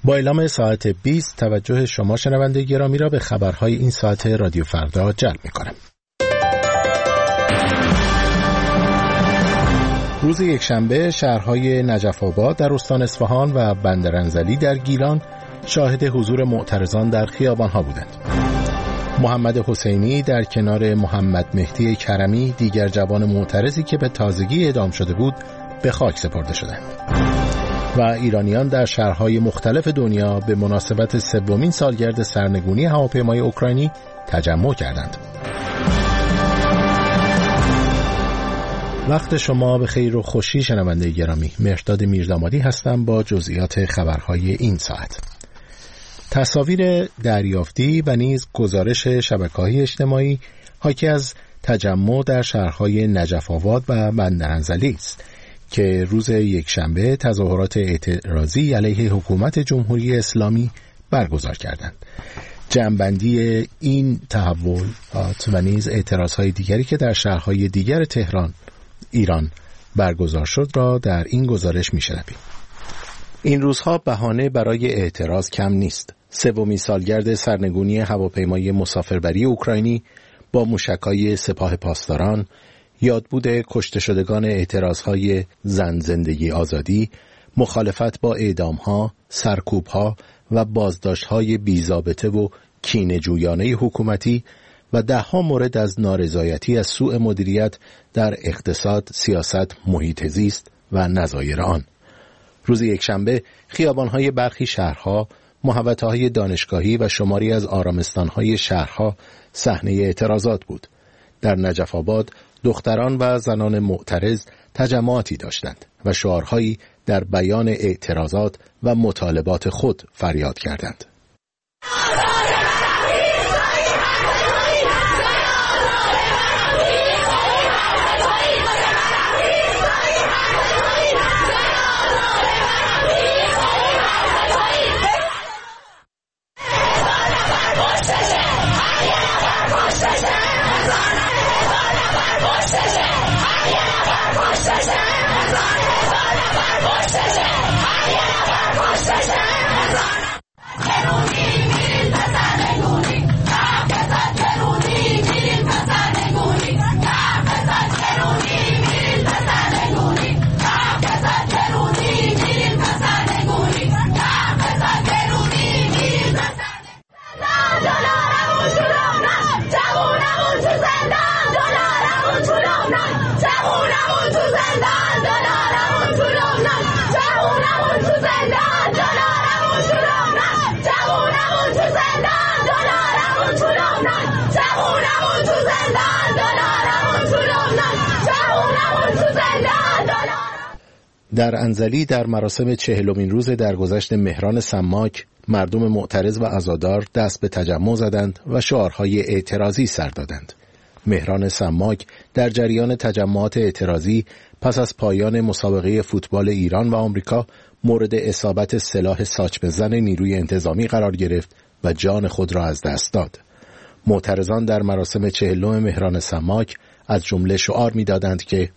با اعلام ساعت 20 توجه شما شنونده گرامی را به خبرهای این ساعت رادیو فردا جلب می‌کنم. روز یکشنبه شهرهای نجف آباد در استان اصفهان و بندرانزلی در گیلان شاهد حضور معترضان در خیابان‌ها بودند. محمد حسینی در کنار محمد مهدی کرمی، دیگر جوان معترضی که به تازگی اعدام شده بود، به خاک سپرده شدند. و ایرانیان در شهرهای مختلف دنیا به مناسبت سومین سالگرد سرنگونی هواپیمای اوکراینی تجمع کردند. وقت شما به خیر و خوشی شنونده گرامی. مهرداد میردامادی هستم با جزئیات خبرهای این ساعت. تصاویر دریافتی و نیز گزارش شبکه‌های اجتماعی حاکی از تجمع در شهرهای نجف آباد و بندرانزلی است که روز یکشنبه تظاهرات اعتراضی علیه حکومت جمهوری اسلامی برگزار کردند. جمع‌بندی این تحولات و نیز اعتراضهای دیگری که در شهرهای دیگر تهران، ایران برگزار شد را در این گزارش می‌شنویم. این روزها بهانه برای اعتراض کم نیست. سومین سالگرد سرنگونی هواپیمای مسافربری اوکراینی با موشک‌های سپاه پاسداران، یادبود کشته شدگان اعتراضهای زن زندگی آزادی، مخالفت با اعدام‌ها، سرکوب‌ها و بازداشت‌های بی‌ضابطه و کینه‌جویانه حکومتی و ده‌ها مورد از نارضایتی از سوء مدیریت در اقتصاد، سیاست، محیط زیست و نظایر آن. روز یکشنبه خیابان‌های برخی شهرها، محوطه‌های دانشگاهی و شماری از آرامستان‌های شهرها صحنه اعتراضات بود. در نجف آباد دختران و زنان معترض تجمعاتی داشتند و شعارهایی در بیان اعتراضات و مطالبات خود فریاد کردند. در انزلی در مراسم 40مین روز درگذشت مهران سماک، مردم معترض و عزادار دست به تجمع زدند و شعارهای اعتراضی سر دادند. مهران سماک در جریان تجمعات اعتراضی پس از پایان مسابقه فوتبال ایران و آمریکا مورد اصابت سلاح ساچ بزن نیروی انتظامی قرار گرفت و جان خود را از دست داد. معترضان در مراسم 40 مهران سماک از جمله شعار می‌دادند که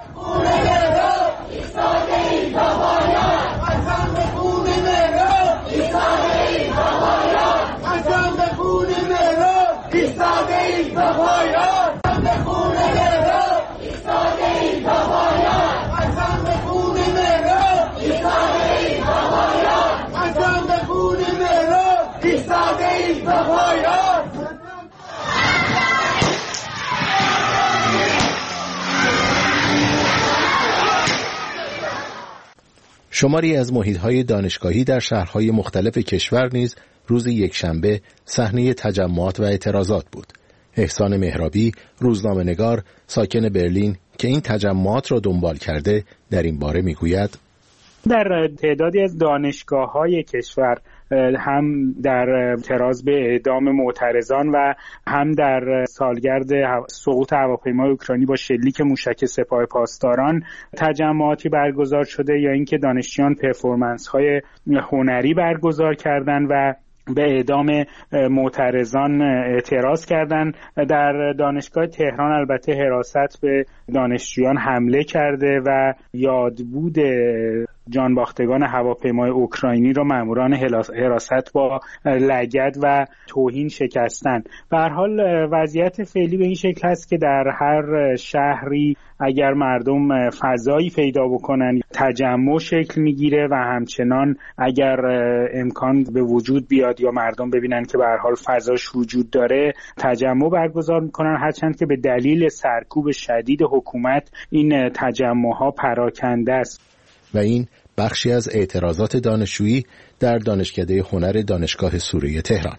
شماری از محیط‌های دانشگاهی در شهرهای مختلف کشور نیز روز یکشنبه صحنه تجمعات و اعتراضات بود. احسان مهرابی، روزنامه‌نگار ساکن برلین که این تجمعات را دنبال کرده، در این باره میگوید: در تعدادی از دانشگاه‌های کشور هم در اعتراض به اعدام معترضان و هم در سالگرد سقوط هواپیمای اوکراینی با شلیک موشک سپاه پاسداران تجمعاتی برگزار شده یا اینکه دانشجویان پرفورمنس‌های هنری برگزار کردند و به اعدام معترضان اعتراض کردند. در دانشگاه تهران البته حراست به دانشجویان حمله کرده و یادبود جانباختگان هواپیمای اوکراینی را ماموران حراست با لگد و توهین شکستند. به هر حال وضعیت فعلی به این شکل است که در هر شهری اگر مردم فضایی پیدا بکنن تجمع شکل میگیره و همچنان اگر امکان به وجود بیاد یا مردم ببینن که به هر حال فضاش وجود داره تجمع برگزار میکنن، هرچند که به دلیل سرکوب شدید حکومت این تجمع‌ها پراکنده است. و این بخشی از اعتراضات دانشجویی در دانشکده هنر دانشگاه سوره تهران.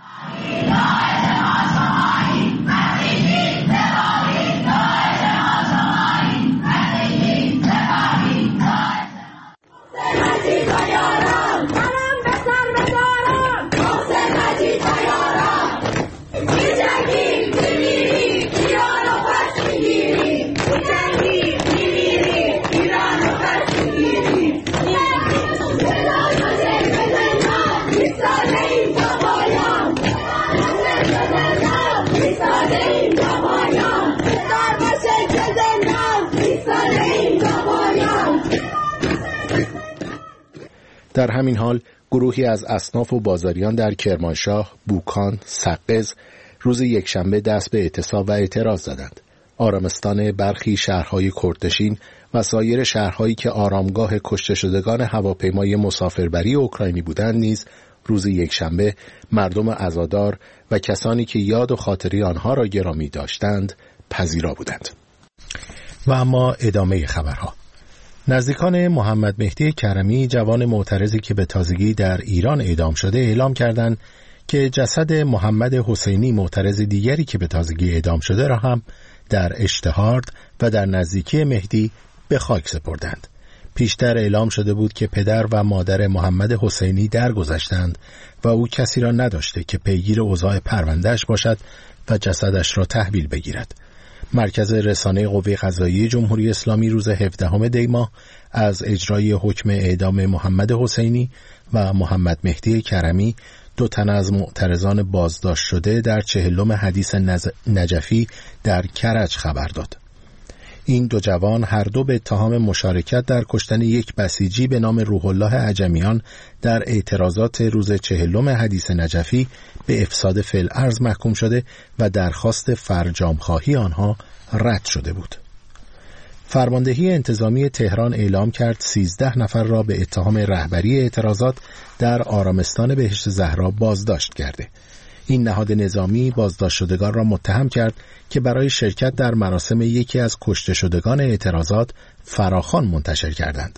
در همین حال گروهی از اصناف و بازاریان در کرمانشاه، بوکان، سقز روز یکشنبه دست به اعتصاب و اعتراض زدند. آرامستان برخی شهرهای کردنشین و سایر شهرهایی که آرامگاه کشته شدگان هواپیمای مسافربری اوکراینی بودند نیز روز یکشنبه مردم عزادار و کسانی که یاد و خاطره آنها را گرامی داشتند پذیرا بودند. و اما ادامه خبرها. نزدیکان محمد مهدی کرمی، جوان معترضی که به تازگی در ایران اعدام شده، اعلام کردند که جسد محمد حسینی معترض دیگری که به تازگی اعدام شده را هم در اشتهارد و در نزدیکی مهدی به خاک سپردند. پیشتر اعلام شده بود که پدر و مادر محمد حسینی درگذشتند و او کسی را نداشته که پیگیر اوضاع پروندهش باشد و جسدش را تحویل بگیرد. مرکز رسانه قوه قضاییه جمهوری اسلامی روز 17 دی ماه از اجرای حکم اعدام محمد حسینی و محمد مهدی کرمی، دو تن از معترضان بازداشت شده در 40 حدیث نجفی در کرج خبر داد. این دو جوان هر دو به اتهام مشارکت در کشتن یک بسیجی به نام روح الله عجمیان در اعتراضات روز 40 حدیث نجفی به افساد فی‌الارض محکوم شده و درخواست فرجام‌خواهی آنها رد شده بود. فرماندهی انتظامی تهران اعلام کرد 13 نفر را به اتهام رهبری اعتراضات در آرامستان بهشت زهرا بازداشت کرده. این نهاد نظامی بازداشت شدگان را متهم کرد که برای شرکت در مراسم یکی از کشته شدگان اعتراضات فراخوان منتشر کردند.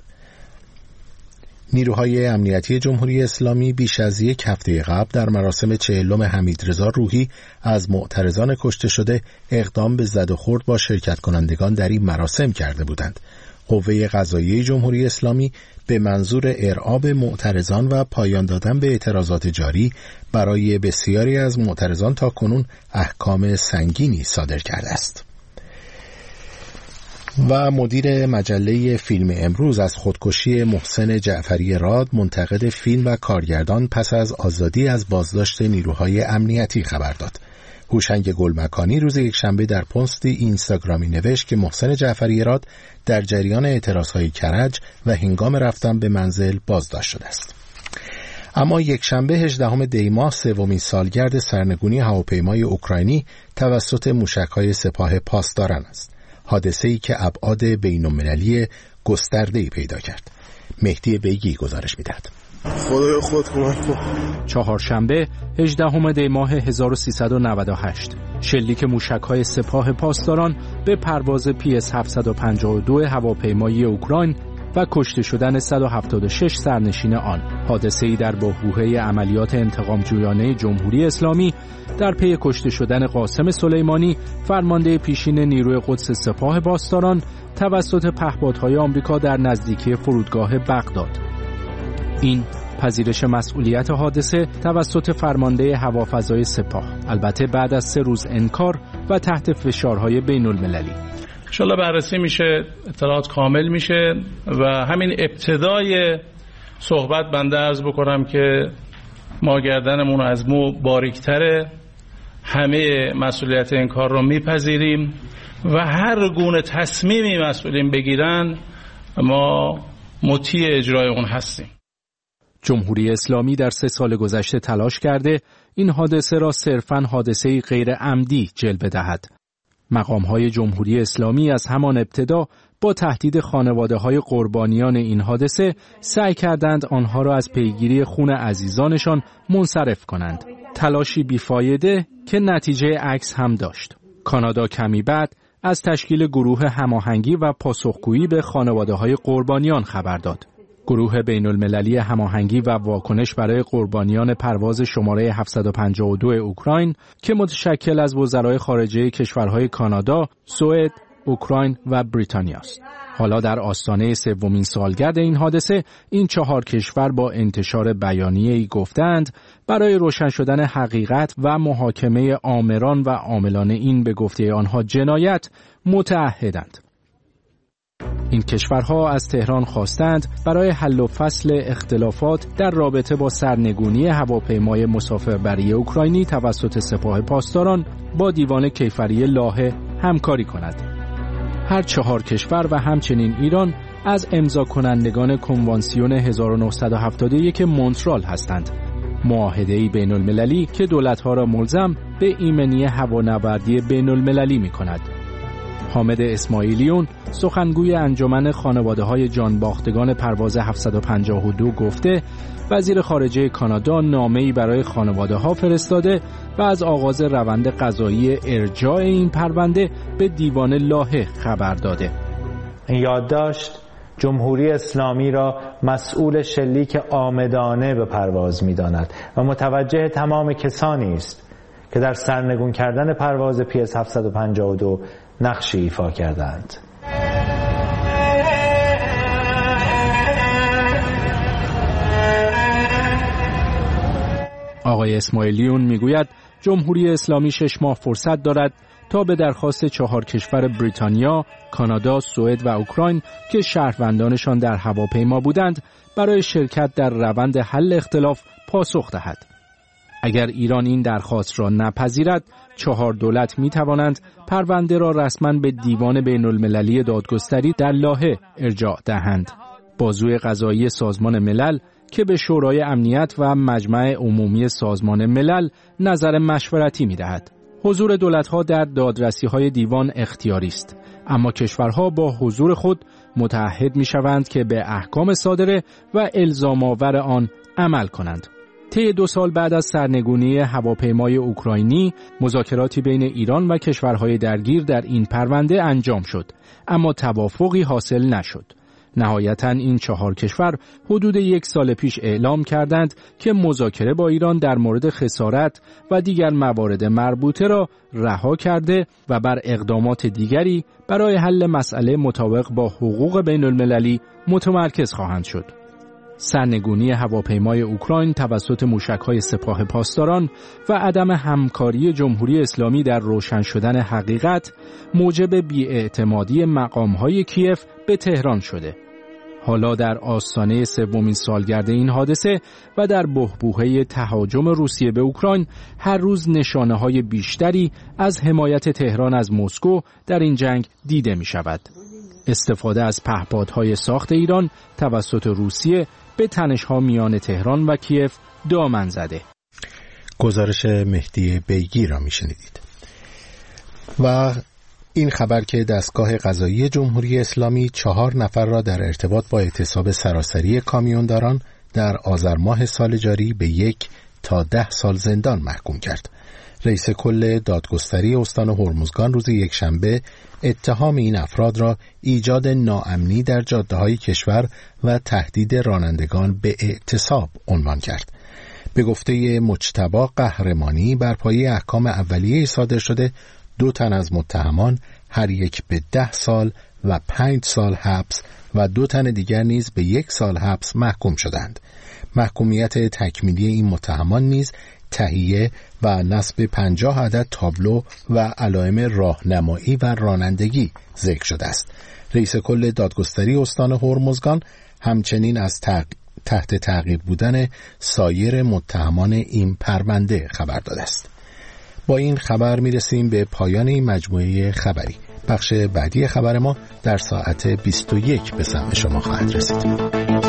نیروهای امنیتی جمهوری اسلامی بیش از یک هفته قبل در مراسم 40 حمیدرضا روحی از معترضان کشته شده اقدام به زد و خورد با شرکت کنندگان در این مراسم کرده بودند. قوه قضاییه جمهوری اسلامی به منظور ارعاب معترضان و پایان دادن به اعتراضات جاری برای بسیاری از معترضان تاکنون احکام سنگینی صادر کرده است. و مدیر مجله فیلم امروز از خودکشی محسن جعفری راد، منتقد فیلم و کارگردان، پس از آزادی از بازداشت نیروهای امنیتی خبر داد. هوشنگ گلمکانی روز یکشنبه در پستی اینستاگرامی نوشت که محسن جعفری راد در جریان اعتراضهای کرج و هنگام رفتن به منزل بازداشت شده است. اما یکشنبه 18 دی ماه سومین سالگرد سرنگونی هواپیمای اوکراینی توسط موشک‌های سپاه پاسداران است. حادثه‌ای که ابعاد بین‌المللی گسترده‌ای پیدا کرد. مهدی بیگی گزارش می‌دهد. خدای خود کمک کن. چهارشنبه 18 دی ماه 1398 شلیک موشک‌های سپاه پاسداران به پرواز PS 752 هواپیمایی اوکراین و کشته شدن 176 سرنشین آن. حادثه‌ای در بحبوحه عملیات انتقام‌جویانه جمهوری اسلامی در پی کشته شدن قاسم سلیمانی، فرمانده پیشین نیروی قدس سپاه پاسداران، توسط پهپادهای آمریکا در نزدیکی فرودگاه بغداد. این پذیرش مسئولیت حادثه توسط فرمانده هوافضای سپاه، البته بعد از 3 روز انکار و تحت فشارهای بین المللی. انشالله بررسی میشه، اطلاعات کامل میشه و همین ابتدای صحبت بنده عرض بکنم که ما گردنمون از مو باریکتره، همه مسئولیت این کار رو میپذیریم و هر گونه تصمیمی مسئولین بگیرن ما مطیع اجرای اون هستیم. جمهوری اسلامی در 3 سال گذشته تلاش کرده این حادثه را صرفاً حادثه‌ای غیر عمدی جلوه دهد. مقام‌های جمهوری اسلامی از همان ابتدا با تهدید خانواده‌های قربانیان این حادثه سعی کردند آنها را از پیگیری خون عزیزانشان منصرف کنند. تلاشی بیفایده که نتیجه عکس هم داشت. کانادا کمی بعد از تشکیل گروه هماهنگی و پاسخگویی به خانواده‌های قربانیان خبر داد. گروه بین‌المللی هماهنگی و واکنش برای قربانیان پرواز شماره 752 اوکراین که متشکل از وزرای خارجه کشورهای کانادا، سوئد، اوکراین و بریتانیا است. حالا در آستانه 3مین سالگرد این حادثه، این 4 کشور با انتشار بیانیه‌ای گفتند برای روشن شدن حقیقت و محاکمه آمران و عاملان این به گفته آنها جنایت متعهدند. این کشورها از تهران خواستند برای حل و فصل اختلافات در رابطه با سرنگونی هواپیمای مسافربری اوکراینی توسط سپاه پاسداران با دیوان کیفری لاهه همکاری کند. هر 4 کشور و همچنین ایران از امضا کنندگان کنوانسیون 1971 مونترال هستند. معاهده‌ای بین‌المللی که دولت‌ها را ملزم به ایمنی هوانوردی بین‌المللی می‌کند. حامد اسماعیلیون سخنگوی انجمن خانواده‌های جانباختگان پرواز 752 گفته وزیر خارجه کانادا نامه‌ای برای خانواده‌ها فرستاده و از آغاز روند قضایی ارجاع این پرونده به دیوان لاهه خبر داده. این یادداشت جمهوری اسلامی را مسئول شلیک عامدانه به پرواز می‌داند و متوجه تمام کسانی است که در سرنگون کردن پرواز PS 752 نقشی ایفا کردند. آقای اسماعیلیون میگوید جمهوری اسلامی 6 ماه فرصت دارد تا به درخواست 4 کشور بریتانیا، کانادا، سوئد و اوکراین که شهروندانشان در هواپیما بودند برای شرکت در روند حل اختلاف پاسخ دهد. اگر ایران این درخواست را نپذیرد، 4 دولت می توانند پرونده را رسما به دیوان بین‌المللی دادگستری در لاهه ارجاع دهند. بازوی قضایی سازمان ملل که به شورای امنیت و مجمع عمومی سازمان ملل نظر مشورتی می دهد. حضور دولت‌ها در دادرسی‌های دیوان اختیاری است، اما کشورها با حضور خود متعهد می‌شوند که به احکام صادره و الزام‌آور آن عمل کنند. طی 2 سال بعد از سرنگونی هواپیمای اوکراینی، مذاکراتی بین ایران و کشورهای درگیر در این پرونده انجام شد، اما توافقی حاصل نشد. نهایتاً این 4 کشور حدود 1 سال پیش اعلام کردند که مذاکره با ایران در مورد خسارت و دیگر موارد مربوطه را رها کرده و بر اقدامات دیگری برای حل مسئله مطابق با حقوق بین‌المللی متمرکز خواهند شد. سرنگونی هواپیمای اوکراین توسط موشک‌های سپاه پاسداران و عدم همکاری جمهوری اسلامی در روشن شدن حقیقت موجب بی‌اعتمادی مقام‌های کیف به تهران شده. حالا در آستانه 3مین سالگرد این حادثه و در بحبوحه تهاجم روسیه به اوکراین هر روز نشانه‌های بیشتری از حمایت تهران از مسکو در این جنگ دیده می‌شود. استفاده از پهپادهای ساخت ایران توسط روسیه به تنش‌ها میان تهران و کیف دامن زده. گزارش مهدی بیگی را میشنیدید. و این خبر که دستگاه قضایی جمهوری اسلامی 4 نفر را در ارتباط با اعتصاب سراسری کامیونداران در آذر ماه سال جاری به 1 تا 10 سال زندان محکوم کرد. رئیس کل دادگستری استان هرمزگان روز یکشنبه اتهام این افراد را ایجاد ناامنی در جاده‌های کشور و تهدید رانندگان به اعتصاب عنوان کرد. به گفته مجتبی قهرمانی بر پایه احکام اولیه صادر شده 2 تن از متهمان هر یک به 10 سال و 5 سال حبس و 2 تن دیگر نیز به 1 سال حبس محکوم شدند. محکومیت تکمیلی این متهمان نیز تهیه و نصب 50 عدد تابلو و علائم راهنمایی و رانندگی ذکر شده است. رئیس کل دادگستری استان هرمزگان همچنین از تحت تعقیب بودن سایر متهمان این پرونده خبر داده است. با این خبر میرسیم به پایان این مجموعه خبری. بخش بعدی خبر ما در ساعت 21 به سمع شما خواهد رسید.